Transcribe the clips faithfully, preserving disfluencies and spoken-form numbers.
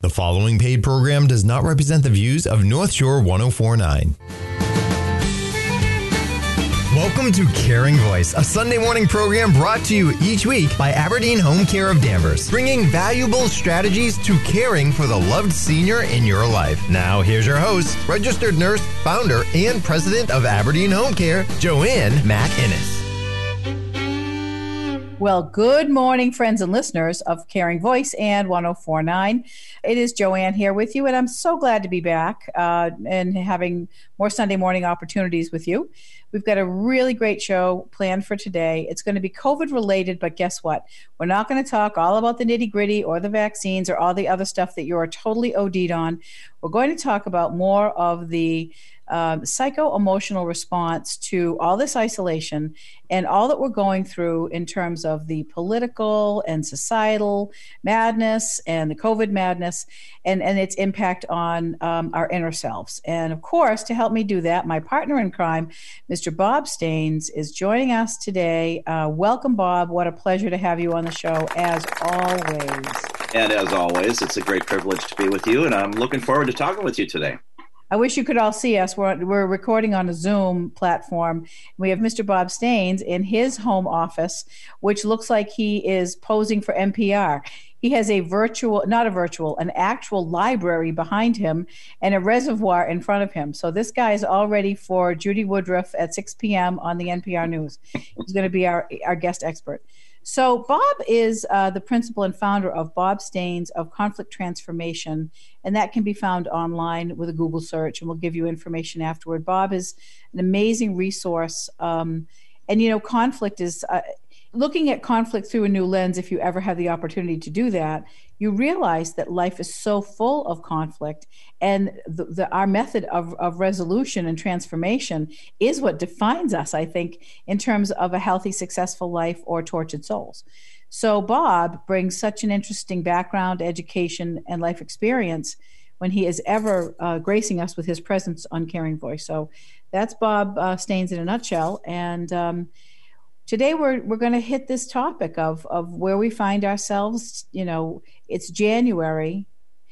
The following paid program does not represent the views of North Shore one oh four point nine. Welcome to Caring Voice, a Sunday morning program brought to you each week by Aberdeen Home Care of Danvers, bringing valuable strategies to caring for the loved senior in your life. Now, here's your host, registered nurse, founder, and president of Aberdeen Home Care, Joanne McInnes. Well, good morning, friends and listeners of Caring Voice and one oh four point nine. It is Joanne here with you, and I'm so glad to be back uh, and having more Sunday morning opportunities with you. We've got a really great show planned for today. It's going to be COVID related, but guess what? We're not going to talk all about the nitty gritty or the vaccines or all the other stuff that you are totally O D'd on. We're going to talk about more of the um, psycho-emotional response to all this isolation and all that we're going through in terms of the political and societal madness and the COVID madness and, and its impact on um, our inner selves. And of course, to help me do that, my partner in crime, Mister Bob Staines, is joining us today. Uh, welcome, Bob. What a pleasure to have you on the show, as always. And as always, it's a great privilege to be with you, and I'm looking forward to talking with you today. I wish you could all see us. We're, we're recording on a Zoom platform. We have Mister Bob Staines in his home office, which looks like he is posing for N P R. He has a virtual, not a virtual, an actual library behind him and a reservoir in front of him. So this guy is all ready for Judy Woodruff at six p.m. on the N P R News. He's going to be our, our guest expert. So Bob is uh, the principal and founder of Bob Staines of Conflict Transformation, and that can be found online with a Google search, and we'll give you information afterward. Bob is an amazing resource, um, and you know, conflict is uh, looking at conflict through a new lens. If you ever have the opportunity to do that, you realize that life is so full of conflict, and the, the, our method of, of resolution and transformation is what defines us, I think, in terms of a healthy, successful life or tortured souls. So Bob brings such an interesting background, education, and life experience when he is ever uh, gracing us with his presence on Caring Voice. So that's Bob uh, Staines in a nutshell. And um, today we're we're going to hit this topic of of where we find ourselves. You know, it's January,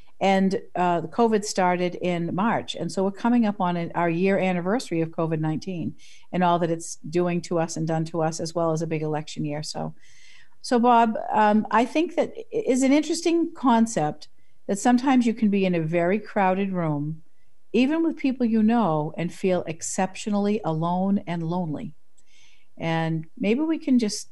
and uh, the COVID started in March, and so we're coming up on an, our year anniversary of COVID nineteen and all that it's doing to us and done to us, as well as a big election year. So, so Bob, um, I think that is an interesting concept that sometimes you can be in a very crowded room, even with people you know, and feel exceptionally alone and lonely. And maybe we can just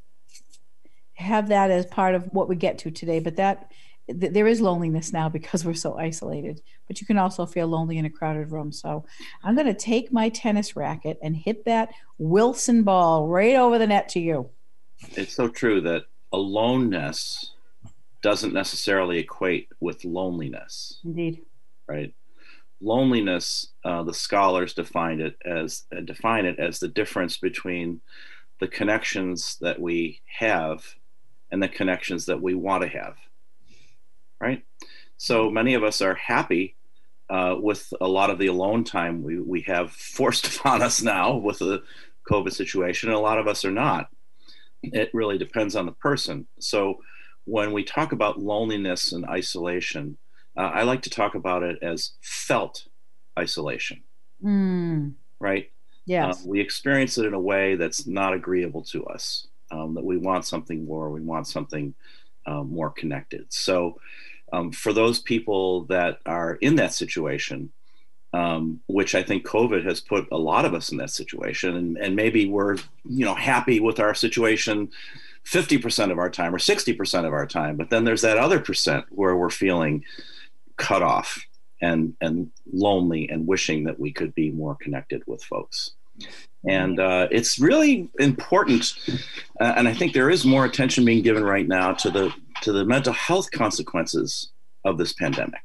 have that as part of what we get to today. But that th- there is loneliness now because we're so isolated. But you can also feel lonely in a crowded room. So I'm going to take my tennis racket and hit that Wilson ball right over the net to you. It's so true that aloneness doesn't necessarily equate with loneliness. Indeed. Right? Loneliness, uh, the scholars define it as uh, define it as the difference between the connections that we have and the connections that we want to have, right? So many of us are happy uh, with a lot of the alone time we, we have forced upon us now with the COVID situation, and a lot of us are not. It really depends on the person. So when we talk about loneliness and isolation, uh, I like to talk about it as felt isolation, mm. right? Yes. Uh, we experience it in a way that's not agreeable to us, um, that we want something more, we want something uh, more connected. So um, for those people that are in that situation, um, which I think COVID has put a lot of us in that situation, and, and maybe we're, you know, happy with our situation fifty percent of our time or sixty percent of our time, but then there's that other percent where we're feeling cut off and and lonely and wishing that we could be more connected with folks. And uh, it's really important, uh, and I think there is more attention being given right now to the to the mental health consequences of this pandemic,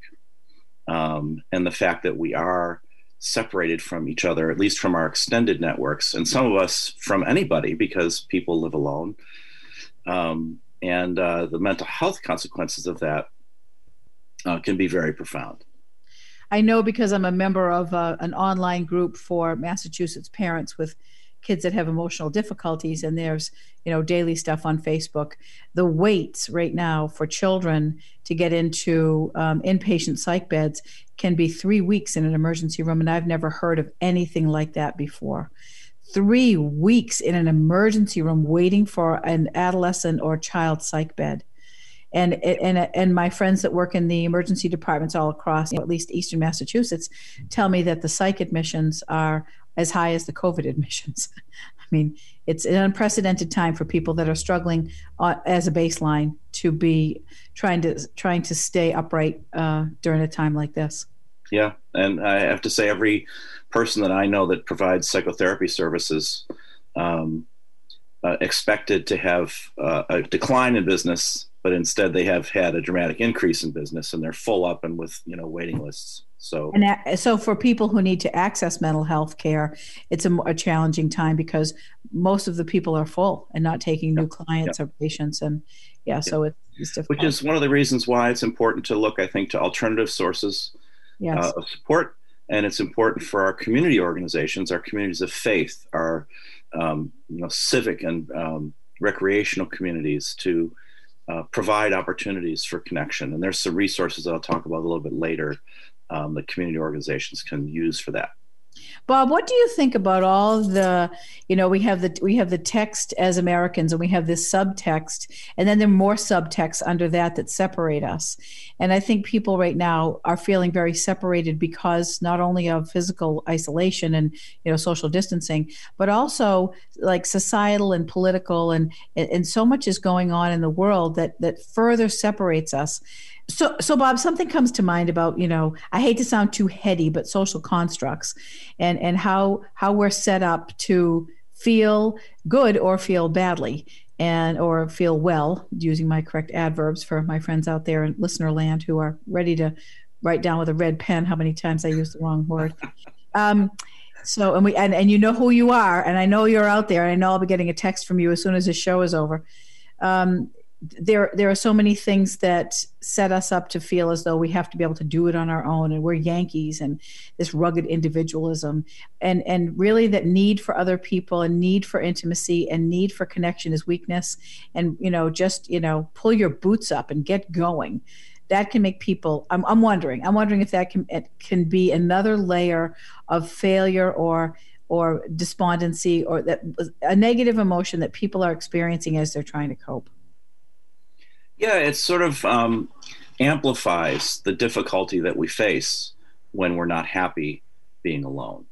um, and the fact that we are separated from each other, at least from our extended networks, and some of us from anybody because people live alone. Um, and uh, the mental health consequences of that uh, can be very profound. I know because I'm a member of uh, an online group for Massachusetts parents with kids that have emotional difficulties, and there's, you know, daily stuff on Facebook. The waits right now for children to get into um, inpatient psych beds can be three weeks in an emergency room, and I've never heard of anything like that before. Three weeks in an emergency room waiting for an adolescent or child psych bed. And and and my friends that work in the emergency departments all across, you know, at least Eastern Massachusetts, tell me that the psych admissions are as high as the COVID admissions. I mean, it's an unprecedented time for people that are struggling uh, as a baseline to be trying to trying to stay upright uh, during a time like this. Yeah, and I have to say, every person that I know that provides psychotherapy services um, uh, expected to have uh, a decline in business, but instead they have had a dramatic increase in business, and they're full up and with, you know, waiting lists. So, and that, so for people who need to access mental health care, it's a, a challenging time because most of the people are full and not taking new clients yeah. or patients. And yeah, so it's, it's difficult. Which is one of the reasons why it's important to look, I think, to alternative sources yes. uh, of support. And it's important for our community organizations, our communities of faith, our um, you know, civic and um, recreational communities to uh, provide opportunities for connection. And there's some resources that I'll talk about a little bit later um, that community organizations can use for that. Bob, what do you think about all the, you know, we have the we have the text as Americans, and we have this subtext, and then there are more subtexts under that that separate us. And I think people right now are feeling very separated because not only of physical isolation and, you know, social distancing, but also like societal and political, and and so much is going on in the world that that further separates us. So, so Bob, something comes to mind about, you know, I hate to sound too heady, but social constructs and, and how how we're set up to feel good or feel badly and or feel well, using my correct adverbs for my friends out there in listener land who are ready to write down with a red pen how many times I used the wrong word. Um, so, and we and, and you know who you are, and I know you're out there, and I know I'll be getting a text from you as soon as this show is over. Um, There, there are so many things that set us up to feel as though we have to be able to do it on our own, and we're Yankees, and this rugged individualism, and and really that need for other people, and need for intimacy, and need for connection is weakness, and you know just you know pull your boots up and get going. That can make people. I'm I'm wondering. I'm wondering if that can it can be another layer of failure or or despondency, or that a negative emotion that people are experiencing as they're trying to cope. Yeah, it sort of um, amplifies the difficulty that we face when we're not happy being alone.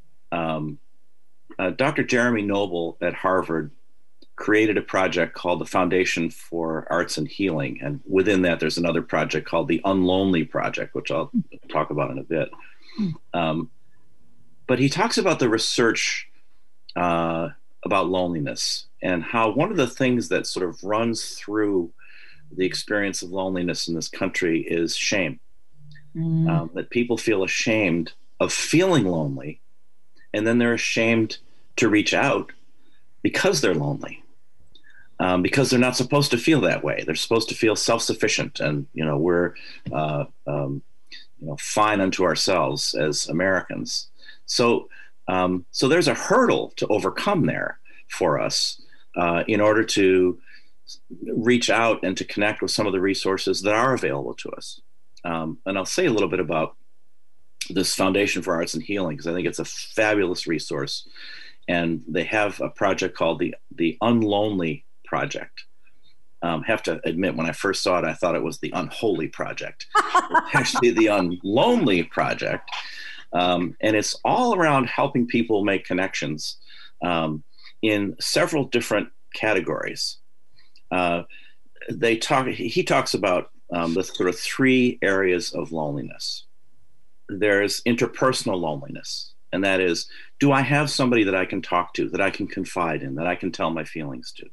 Um, uh, Doctor Jeremy Noble at Harvard created a project called the Foundation for Arts and Healing. And within that, there's another project called the Unlonely Project, which I'll talk about in a bit. Um, but he talks about the research uh, about loneliness, and how one of the things that sort of runs through the experience of loneliness in this country is shame. Mm. Um, that people feel ashamed of feeling lonely, and then they're ashamed to reach out because they're lonely, um, because they're not supposed to feel that way. They're supposed to feel self-sufficient, and you know we're uh, um, you know fine unto ourselves as Americans. So um, so there's a hurdle to overcome there for us uh, in order to reach out and to connect with some of the resources that are available to us. Um, and I'll say a little bit about this Foundation for Arts and Healing, because I think it's a fabulous resource. And they have a project called the, the Unlonely Project. Um, have to admit, when I first saw it, I thought it was the Unholy Project. It's actually the Unlonely Project. Um, and it's all around helping people make connections um, in several different categories. Uh, they talk. He talks about um, the sort of three areas of loneliness. There's interpersonal loneliness, and that is, do I have somebody that I can talk to, that I can confide in, that I can tell my feelings to?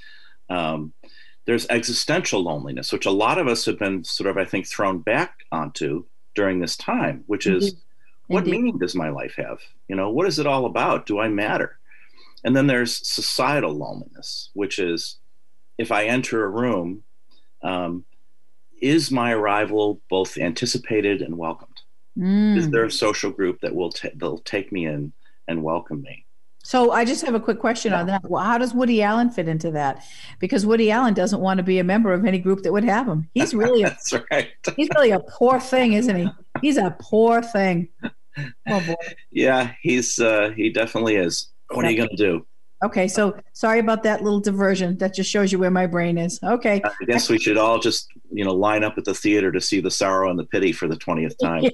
Um, there's existential loneliness, which a lot of us have been sort of, I think, thrown back onto during this time, which is, Indeed. what Indeed. meaning does my life have? You know, what is it all about? Do I matter? And then there's societal loneliness, which is, if I enter a room, um, is my arrival both anticipated and welcomed? Mm. Is there a social group that will ta- they'll take me in and welcome me? So I just have a quick question yeah. on that. Well, how does Woody Allen fit into that? Because Woody Allen doesn't want to be a member of any group that would have him. He's really a, That's right. He's really a poor thing, isn't he? He's a poor thing. Oh boy. Yeah, he's uh, he definitely is. What are you going to do? Okay, so sorry about that little diversion. That just shows you where my brain is. Okay. I guess we should all just, you know, line up at the theater to see The Sorrow and the Pity for the twentieth time.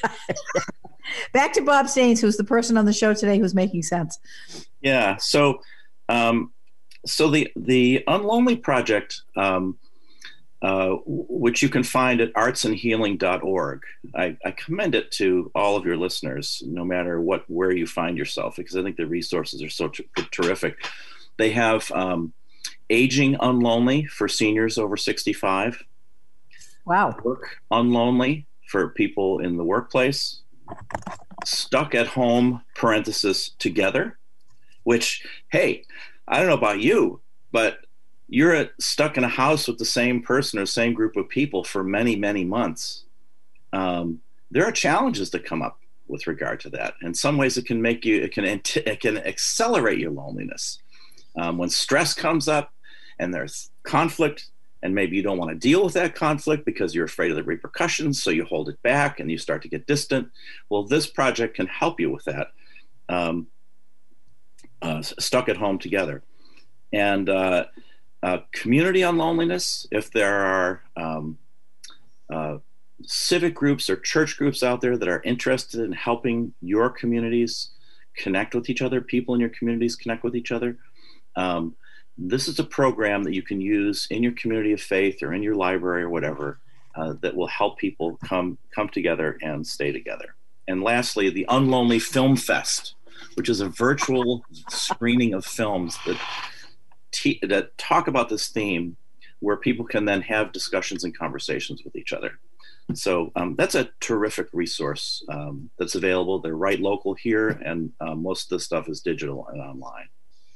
Back to Bob Staines, who's the person on the show today who's making sense. Yeah. So, um, so the the Unlonely Project, um, uh, which you can find at arts and healing dot org, I, I commend it to all of your listeners, no matter what where you find yourself, because I think the resources are so t- terrific. They have um, Aging Unlonely for seniors over sixty-five. Wow. Work Unlonely for people in the workplace. Stuck at Home, parenthesis, Together, which, hey, I don't know about you, but you're stuck in a house with the same person or same group of people for many, many months. Um, there are challenges that come up with regard to that. In some ways, it can make you, it can, it can accelerate your loneliness. Um, when stress comes up and there's conflict, and maybe you don't want to deal with that conflict because you're afraid of the repercussions, so you hold it back and you start to get distant. Well, this project can help you with that. Um, uh, Stuck at Home Together. And uh, uh, Community on Loneliness, if there are um, uh, civic groups or church groups out there that are interested in helping your communities connect with each other, people in your communities connect with each other, um, this is a program that you can use in your community of faith or in your library or whatever uh, that will help people come come together and stay together. And lastly, the Unlonely Film Fest, which is a virtual screening of films that, te- that talk about this theme, where people can then have discussions and conversations with each other. So um, that's a terrific resource um, that's available. They're right local here, and uh, most of the stuff is digital and online.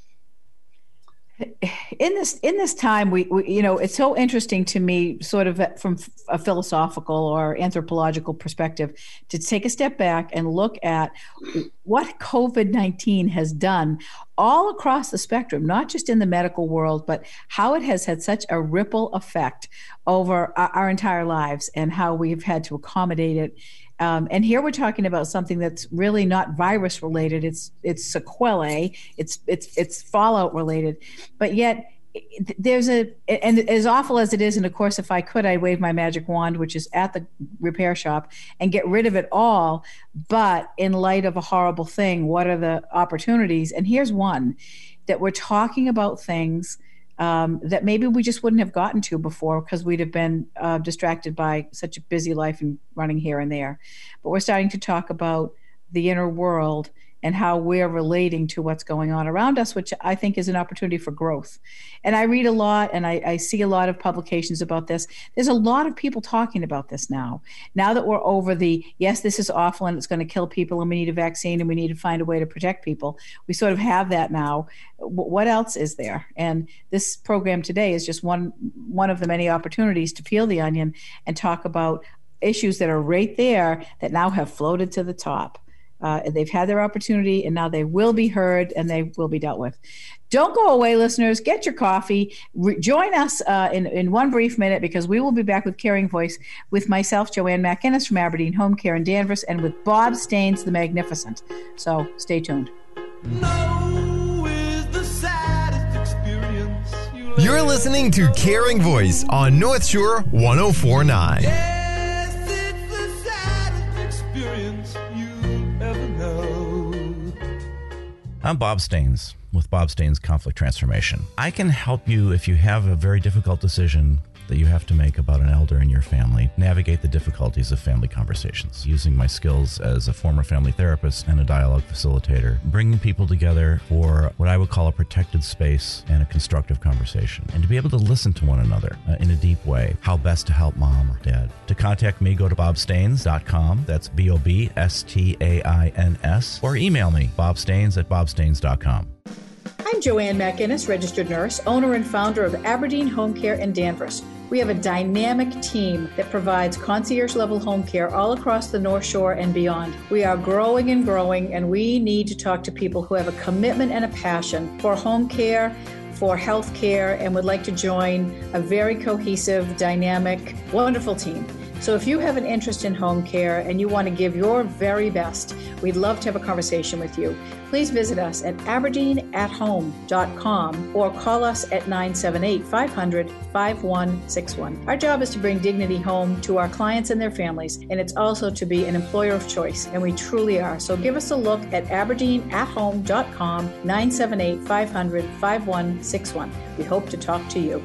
In this in this time, we, we you know, it's so interesting to me, sort of from a philosophical or anthropological perspective, to take a step back and look at what COVID nineteen has done all across the spectrum, not just in the medical world, but how it has had such a ripple effect over our, our entire lives and how we've had to accommodate it. Um, and here we're talking about something that's really not virus related. It's it's sequelae. It's it's it's fallout related. But yet there's a, and as awful as it is, and of course, if I could, I'd wave my magic wand, which is at the repair shop, and get rid of it all. But in light of a horrible thing, what are the opportunities? And here's one, that we're talking about things Um, that maybe we just wouldn't have gotten to before because we'd have been uh, distracted by such a busy life and running here and there. But we're starting to talk about the inner world and how we're relating to what's going on around us, which I think is an opportunity for growth. And I read a lot and I, I see a lot of publications about this. There's a lot of people talking about this now. Now that we're over the, yes, this is awful and it's going to kill people and we need a vaccine and we need to find a way to protect people. We sort of have that now. W- what else is there? And this program today is just one, one of the many opportunities to peel the onion and talk about issues that are right there that now have floated to the top. Uh, they've had their opportunity and now they will be heard and they will be dealt with. Don't go away, listeners. Get your coffee. Re- join us uh, in, in one brief minute because we will be back with Caring Voice with myself, Joanne McInnes from Aberdeen Home Care in Danvers, and with Bob Staines, the Magnificent. So stay tuned. No is the saddest experience you You're listening to Caring Voice on North Shore one oh four point nine. Yeah. I'm Bob Staines with Bob Staines Conflict Transformation. I can help you if you have a very difficult decision that you have to make about an elder in your family, navigate the difficulties of family conversations, using my skills as a former family therapist and a dialogue facilitator, bringing people together for what I would call a protected space and a constructive conversation, and to be able to listen to one another uh, in a deep way, how best to help mom or dad. To contact me, go to bob staines dot com, that's B O B S T A I N S, or email me, bobstaines at bob staines dot com. I'm Joanne McInnes, registered nurse, owner and founder of Aberdeen Home Care in Danvers. We have a dynamic team that provides concierge-level home care all across the North Shore and beyond. We are growing and growing, and we need to talk to people who have a commitment and a passion for home care, for health care, and would like to join a very cohesive, dynamic, wonderful team. So if you have an interest in home care and you want to give your very best, we'd love to have a conversation with you. Please visit us at aberdeen at home dot com or call us at nine seven eight, five hundred, five one six one. Our job is to bring dignity home to our clients and their families, and it's also to be an employer of choice, and we truly are. So give us a look at aberdeen at home dot com, nine seven eight, five hundred, five one six one. We hope to talk to you.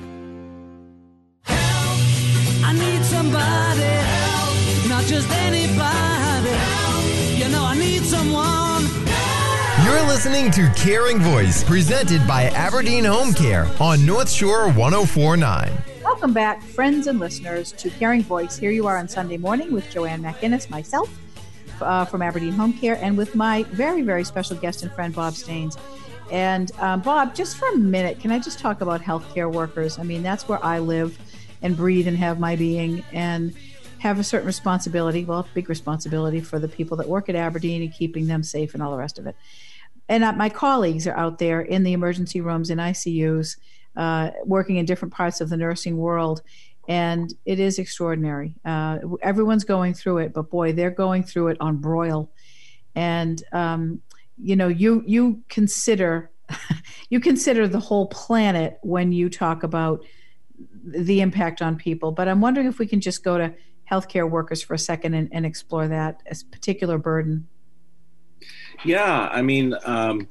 I need somebody help, not just anybody help. You know I need someone help. You're listening to Caring Voice, presented by Aberdeen Home Care on North Shore one oh four point nine. Welcome back, friends and listeners, to Caring Voice. Here you are on Sunday morning with Joanne McInnes, myself, uh, from Aberdeen Home Care, and with my very, very special guest and friend, Bob Staines. And um, Bob, just for a minute, can I just talk about healthcare workers? I mean, that's where I live and breathe and have my being, and have a certain responsibility, well, big responsibility for the people that work at Aberdeen and keeping them safe and all the rest of it. And uh, my colleagues are out there in the emergency rooms and I C Us, uh, working in different parts of the nursing world, and it is extraordinary. Uh, everyone's going through it, but boy, they're going through it on broil. And, um, you know, you you consider you consider the whole planet when you talk about the impact on people. But I'm wondering if we can just go to healthcare workers for a second and, and explore that as a particular burden. Yeah, I mean, um,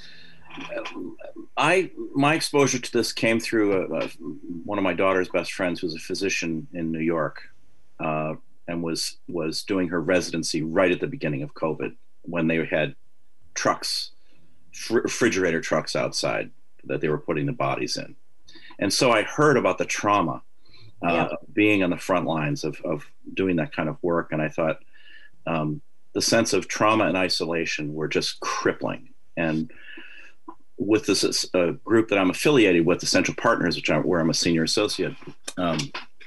I my exposure to this came through a, a, one of my daughter's best friends, who's a physician in New York, uh, and was was doing her residency right at the beginning of COVID, when they had trucks, fr- refrigerator trucks outside that they were putting the bodies in. And so I heard about the trauma, uh, yeah. being on the front lines of, of doing that kind of work. And I thought um, the sense of trauma and isolation were just crippling. And with this uh, group that I'm affiliated with, Essential Partners, which I, where I'm a senior associate, um,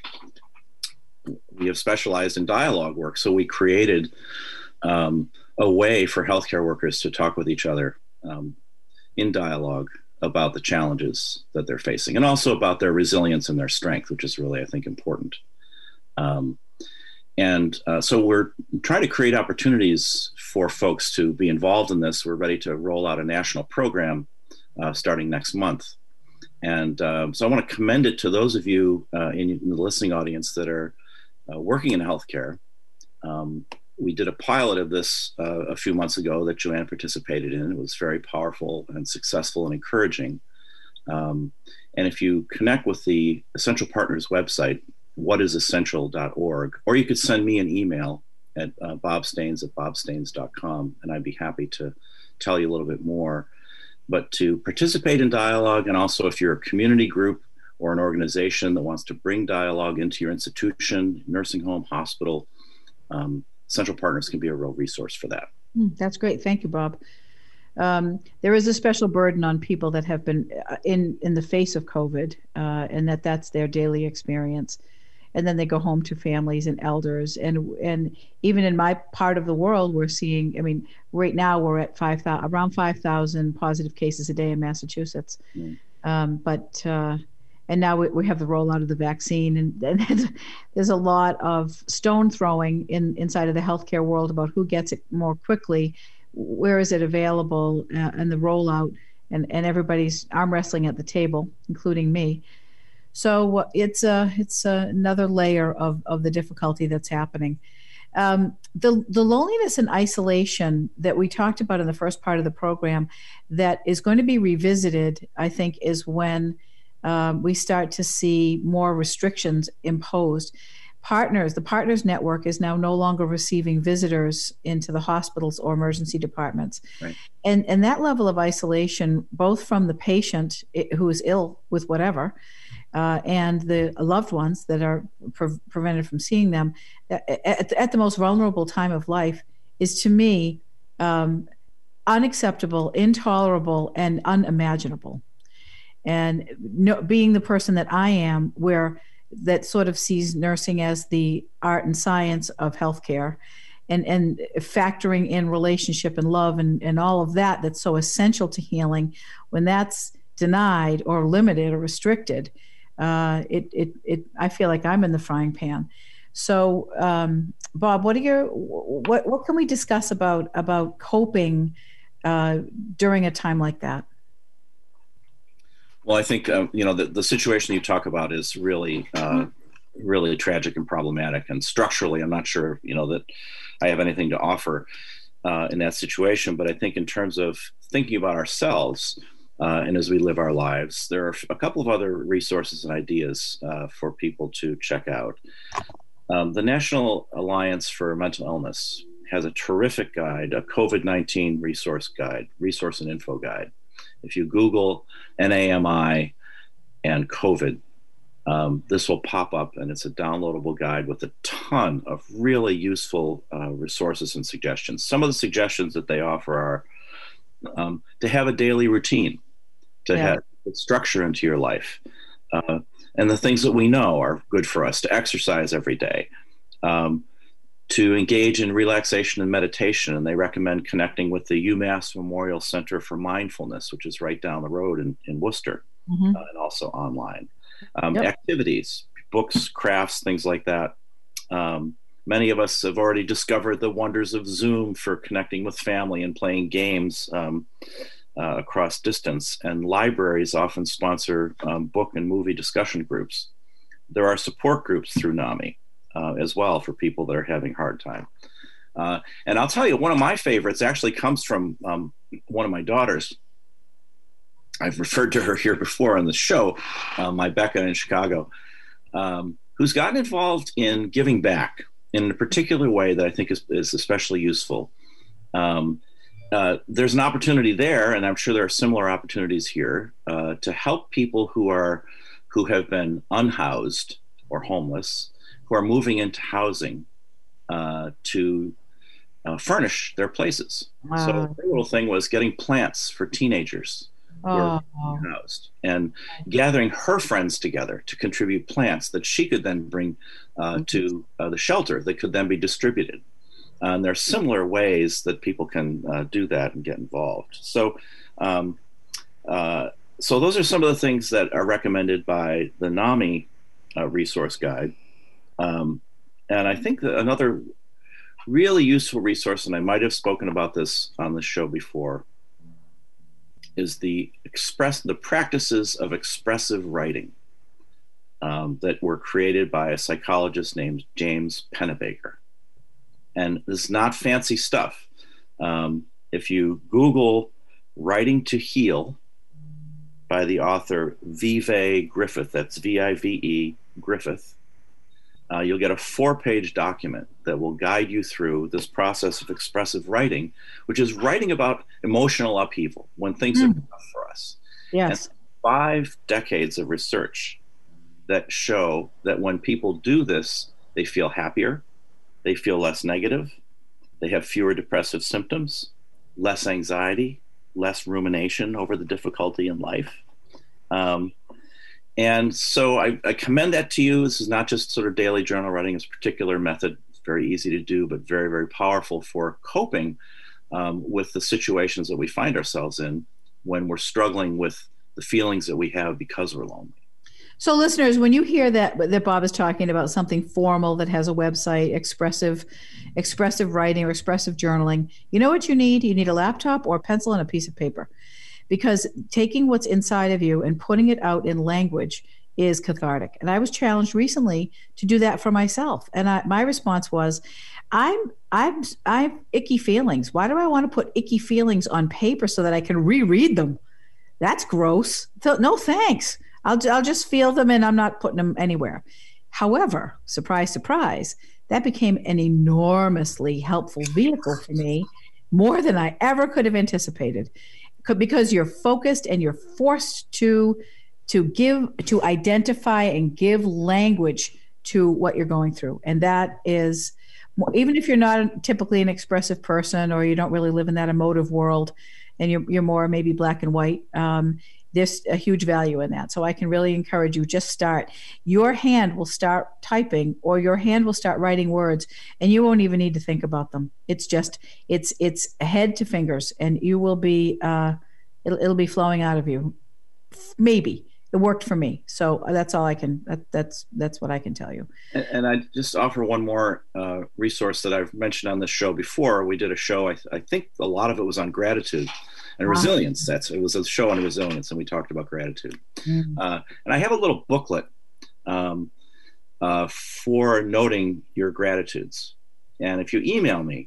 we have specialized in dialogue work. So we created um, a way for healthcare workers to talk with each other um, in dialogue about the challenges that they're facing, and also about their resilience and their strength, which is really, I think, important. Um, and uh, so we're trying to create opportunities for folks to be involved in this. We're ready to roll out a national program uh, starting next month. And um, so I want to commend it to those of you uh, in, in the listening audience that are uh, working in healthcare. Um, we did a pilot of this uh, a few months ago that Joanne participated in. It was very powerful and successful and encouraging. Um, and if you connect with the Essential Partners website, what is essential dot org, or you could send me an email at uh, bobstaines at bobstaines dot com, and I'd be happy to tell you a little bit more. But to participate in dialogue, and also if you're a community group or an organization that wants to bring dialogue into your institution, nursing home, hospital, um, Essential Partners can be a real resource for that. Mm, that's great. Thank you, Bob. Um, there is a special burden on people that have been in, in the face of COVID, uh, and that that's their daily experience. And then they go home to families and elders. And and even in my part of the world, we're seeing, I mean, right now we're at five thousand, around five thousand positive cases a day in Massachusetts. Mm. Um, but, uh, and now we, we have the rollout of the vaccine, and, and there's a lot of stone throwing in inside of the healthcare world about who gets it more quickly, where is it available, uh, and the rollout, and, and everybody's arm wrestling at the table, including me. So it's a, it's a, another layer of, of the difficulty that's happening. Um, the the loneliness and isolation that we talked about in the first part of the program that is going to be revisited, I think, is when um, we start to see more restrictions imposed. Partners, the Partners Network is now no longer receiving visitors into the hospitals or emergency departments. Right. And, and that level of isolation, both from the patient who is ill with whatever, Uh, and the loved ones that are pre- prevented from seeing them at, at the most vulnerable time of life, is to me um, unacceptable, intolerable, and unimaginable. And no, being the person that I am, where that sort of sees nursing as the art and science of healthcare, and, and factoring in relationship and love and, and all of that that's so essential to healing, when that's denied or limited or restricted, uh, it, it, it, I feel like I'm in the frying pan. So, um, Bob, what are your, what, what can we discuss about, about coping uh, during a time like that? Well, I think, uh, you know, the, the situation you talk about is really, uh, really tragic and problematic. And structurally, I'm not sure, you know, that I have anything to offer uh, in that situation. But I think in terms of thinking about ourselves uh, and as we live our lives, there are a couple of other resources and ideas uh, for people to check out. Um, the National Alliance for Mental Illness has a terrific guide, a COVID nineteen resource guide, resource and info guide. If you Google N A M I and COVID, um, this will pop up, and it's a downloadable guide with a ton of really useful uh, resources and suggestions. Some of the suggestions that they offer are um, to have a daily routine, to yeah. have structure into your life. Uh, and the things that we know are good for us, to exercise every day, um, to engage in relaxation and meditation. And they recommend connecting with the UMass Memorial Center for Mindfulness, which is right down the road in, in Worcester, mm-hmm. uh, and also online. Um, yep. Activities, books, crafts, things like that. Um, many of us have already discovered the wonders of Zoom for connecting with family and playing games um, uh, across distance. And libraries often sponsor um, book and movie discussion groups. There are support groups through NAMI uh, as well for people that are having a hard time. Uh, and I'll tell you, one of my favorites actually comes from um, one of my daughters. I've referred to her here before on the show, uh, my Becca in Chicago, um, who's gotten involved in giving back in a particular way that I think is, is especially useful. Um, uh, there's an opportunity there, and I'm sure there are similar opportunities here, uh, to help people who are who have been unhoused or homeless, who are moving into housing uh, to uh, furnish their places. Wow. So the little thing was getting plants for teenagers. Oh. Housed, and gathering her friends together to contribute plants that she could then bring uh, to uh, the shelter that could then be distributed. Uh, and there are similar ways that people can uh, do that and get involved. So, um, uh, so those are some of the things that are recommended by the NAMI uh, resource guide. Um, and I think that another really useful resource, and I might have spoken about this on the show before, is the express the practices of expressive writing um, that were created by a psychologist named James Pennebaker. And this is not fancy stuff. Um, if you Google "Writing to Heal" by the author Vive Griffith, that's V I V E Griffith, uh, you'll get a four-page document that will guide you through this process of expressive writing, which is writing about emotional upheaval when things mm. are tough for us. Yes. And five decades of research that show that when people do this, they feel happier, they feel less negative, they have fewer depressive symptoms, less anxiety, less rumination over the difficulty in life. Um, And so I, I commend that to you. This is not just sort of daily journal writing. It's a particular method. It's very easy to do, but very, very powerful for coping um, with the situations that we find ourselves in when we're struggling with the feelings that we have because we're lonely. So listeners, when you hear that, that Bob is talking about something formal that has a website, expressive, expressive writing or expressive journaling, you know what you need? You need a laptop or a pencil and a piece of paper. Because taking what's inside of you and putting it out in language is cathartic. And I was challenged recently to do that for myself. And I, my response was, I'm, I'm, I have icky feelings. Why do I want to put icky feelings on paper so that I can reread them? That's gross. So, no, thanks. I'll, I'll just feel them and I'm not putting them anywhere. However, surprise, surprise, that became an enormously helpful vehicle for me, more than I ever could have anticipated. Because you're focused and you're forced to to give, to identify and give language to what you're going through. And that is, even if you're not typically an expressive person or you don't really live in that emotive world and you're, you're more maybe black and white, um, there's a huge value in that. So I can really encourage you, just start. Your hand will start typing, or your hand will start writing words, and you won't even need to think about them. It's just, it's it's head to fingers, and you will be, uh, it'll, it'll be flowing out of you. Maybe. It worked for me. So that's all I can, that, that's that's what I can tell you. And, and I just offer one more uh, resource that I've mentioned on this show before. We did a show, I, th- I think a lot of it was on gratitude and wow. resilience. That's It was a show on resilience, and we talked about gratitude. Mm. Uh, and I have a little booklet um, uh, for noting your gratitudes. And if you email me,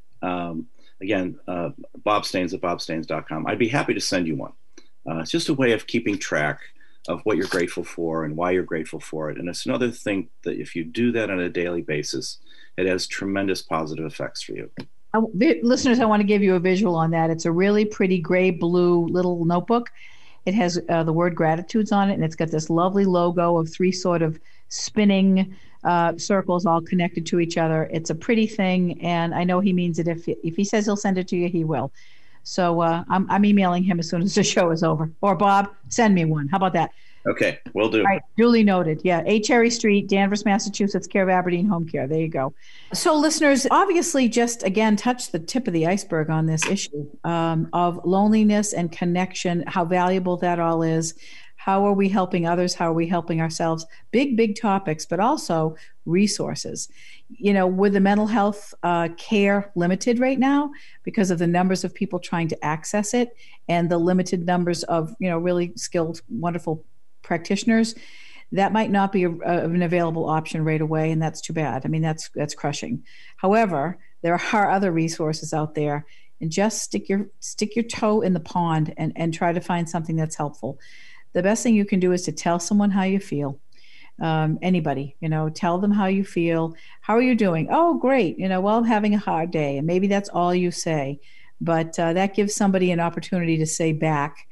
um, again, uh, bobstains at bobstains dot com, I'd be happy to send you one. Uh, it's just a way of keeping track of what you're grateful for and why you're grateful for it. And it's another thing that if you do that on a daily basis, it has tremendous positive effects for you. I, listeners, I want to give you a visual on that. It's a really pretty gray blue little notebook. It has uh, the word gratitudes on it, and it's got this lovely logo of three sort of spinning uh, circles all connected to each other. It's a pretty thing, and I know he means it. If, if he says he'll send it to you, he will. So uh, I'm, I'm emailing him as soon as the show is over. Or Bob, send me one. How about that? Okay, will do. All right, duly noted. Yeah, eight Cherry Street, Danvers, Massachusetts, care of Aberdeen Home Care. There you go. So listeners, obviously just, again, touch the tip of the iceberg on this issue um, of loneliness and connection, how valuable that all is. How are we helping others? How are we helping ourselves? Big, big topics, but also resources. You know, with the mental health uh, care limited right now because of the numbers of people trying to access it and the limited numbers of, you know, really skilled, wonderful practitioners, that might not be a, a, an available option right away, and that's too bad. I mean, that's that's crushing. However, there are other resources out there, and just stick your stick your toe in the pond and, and try to find something that's helpful. The best thing you can do is to tell someone how you feel. Um, anybody, you know, tell them how you feel. How are you doing? Oh, great. You know, well, I'm having a hard day. And maybe that's all you say. But uh, that gives somebody an opportunity to say back,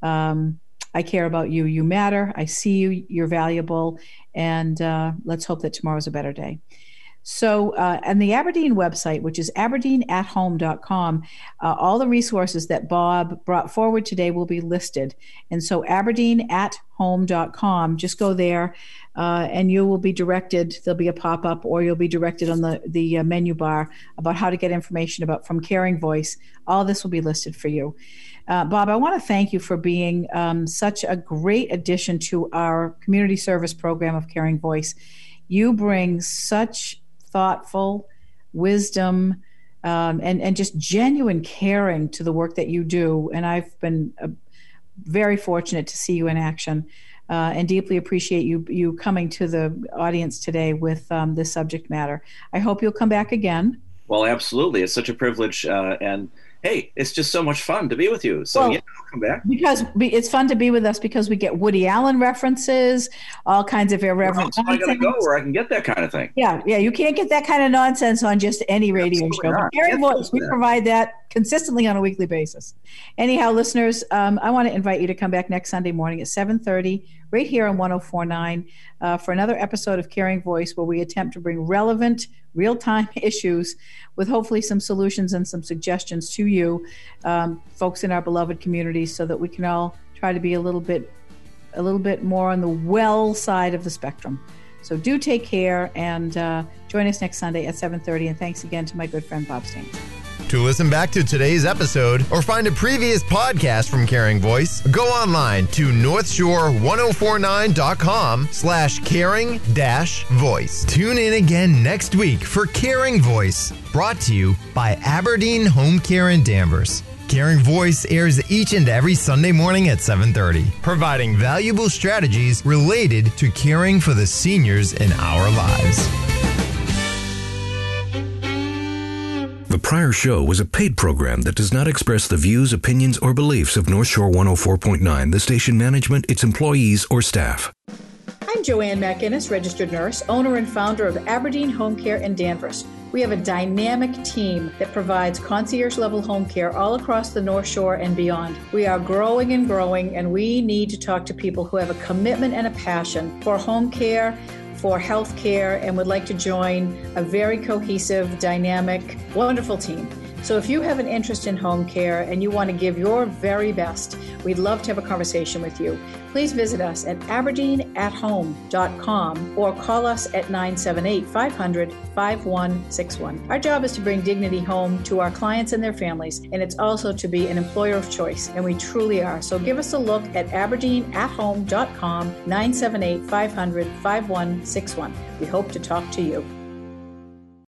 um, I care about you. You matter. I see you. You're valuable. And uh, let's hope that tomorrow's a better day. So, uh, and the Aberdeen website, which is aberdeen at home dot com, uh, all the resources that Bob brought forward today will be listed. And so aberdeen at home dot com, just go there uh, and you will be directed. There'll be a pop-up, or you'll be directed on the, the uh, menu bar about how to get information about from Caring Voice. All this will be listed for you. Uh, Bob, I want to thank you for being um, such a great addition to our community service program of Caring Voice. You bring such thoughtful wisdom um, and, and just genuine caring to the work that you do. And I've been uh, very fortunate to see you in action uh, and deeply appreciate you you coming to the audience today with um, this subject matter. I hope you'll come back again. Well, absolutely. It's such a privilege. Uh, and hey, it's just so much fun to be with you. So well, yeah, I'll come back. Because it's fun to be with us because we get Woody Allen references, all kinds of irreverent well, I got to go where I can get that kind of thing. Yeah, yeah. You can't get that kind of nonsense on just any radio Absolutely show. Not. Caring Voice, we that. provide that consistently on a weekly basis. Anyhow, listeners, um, I want to invite you to come back next Sunday morning at seven thirty right here on one oh four point nine uh, for another episode of Caring Voice, where we attempt to bring relevant, real-time issues with hopefully some solutions and some suggestions to you, um, folks in our beloved community, so that we can all try to be a little bit a little bit more on the well side of the spectrum. So do take care and uh, join us next Sunday at seven thirty. And thanks again to my good friend Bob Staines. To listen back to today's episode or find a previous podcast from Caring Voice, go online to northshore ten forty-nine dot com slash caring dash voice. Tune in again next week for Caring Voice, brought to you by Aberdeen Home Care in Danvers. Caring Voice airs each and every Sunday morning at seven thirty, providing valuable strategies related to caring for the seniors in our lives. The prior show was a paid program that does not express the views, opinions, or beliefs of North Shore one oh four point nine, the station management, its employees, or staff. I'm Joanne McInnes, registered nurse, owner and founder of Aberdeen Home Care in Danvers. We have a dynamic team that provides concierge-level home care all across the North Shore and beyond. We are growing and growing, and we need to talk to people who have a commitment and a passion for home care, for health care, and would like to join a very cohesive, dynamic, wonderful team. So if you have an interest in home care and you want to give your very best, we'd love to have a conversation with you. Please visit us at aberdeen at home dot com or call us at nine seven eight, five hundred, five one six one. Our job is to bring dignity home to our clients and their families, and it's also to be an employer of choice, and we truly are. So give us a look at aberdeen at home dot com, nine seven eight, five hundred, five one six one. We hope to talk to you.